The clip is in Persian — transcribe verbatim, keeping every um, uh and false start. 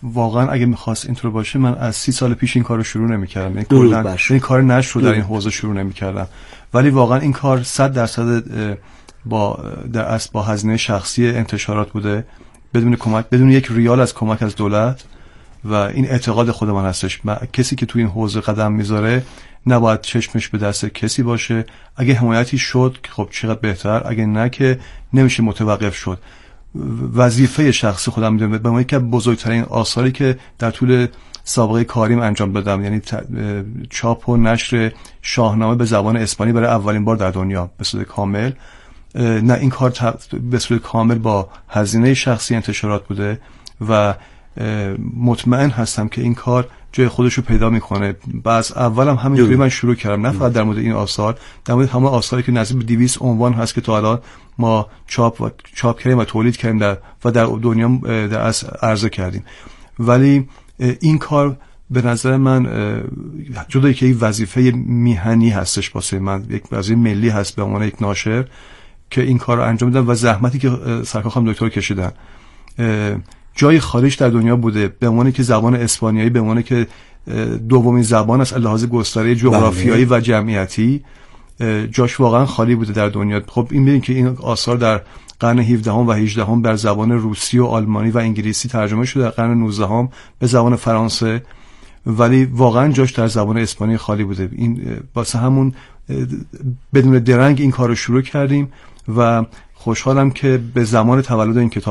واقعا اگه میخواست اینطور باشه من از سی سال پیش این کارو شروع نمیکردم، یعنی کلا این کار نشر رو در این حوزه شروع نمیکردم. ولی واقعا این کار صد درصد با در اصل با هزینه شخصی انتشارات بوده، بدون کمک، بدون یک ریال از کمک از دولت. و این اعتقاد خود من هستش، کسی که توی این حوزه قدم میذاره نباید چشمش به دست کسی باشه. اگه حمایتی شد خب چقدر بهتر، اگه نه که نمیشه متوقف شد. وظیفه شخصی خودم میدونم به من که بزرگترین آثاری که در طول سابقه کاریم انجام دادم، یعنی چاپ و نشر شاهنامه به زبان اسپانی برای اولین بار در دنیا به صورت کامل. نه این کار به صورت کامل با هزینه شخصی انتشارات بوده و مطمئن هستم که این کار جای خودش رو پیدا میکنه. باز اولم همینطوری من شروع کردم، نه فقط در مورد این آثار، در مورد همه آثاری که نزدیک به دویست عنوان هست که تا الان ما چاپ و چاپ کردیم و تولید کردیم در و در دنیا در اصل عرضه کردیم. ولی این کار به نظر من جدایی که یک وظیفه میهنی هستش واسه من، یک وظیفه ملی هست به عنوان یک ناشر که این کار رو انجام میدم و زحمتی که سرکار دکتر کشیدن. جای خارج در دنیا بوده به عنوان که زبان اسپانیایی به عنوان که دومین زبان است از لحاظ گستره جغرافیایی و جمعیتی، جاش واقعا خالی بوده در دنیا. خب این ببینید که این آثار در قرن هفدهم و هجدهم بر زبان روسی و آلمانی و انگلیسی ترجمه شده، در قرن نوزدهم به زبان فرانسه، ولی واقعا جاش در زبان اسپانی خالی بوده. این واسه همون بدون درنگ این کارو شروع کردیم و خوشحالم که به زمان تولد این کتاب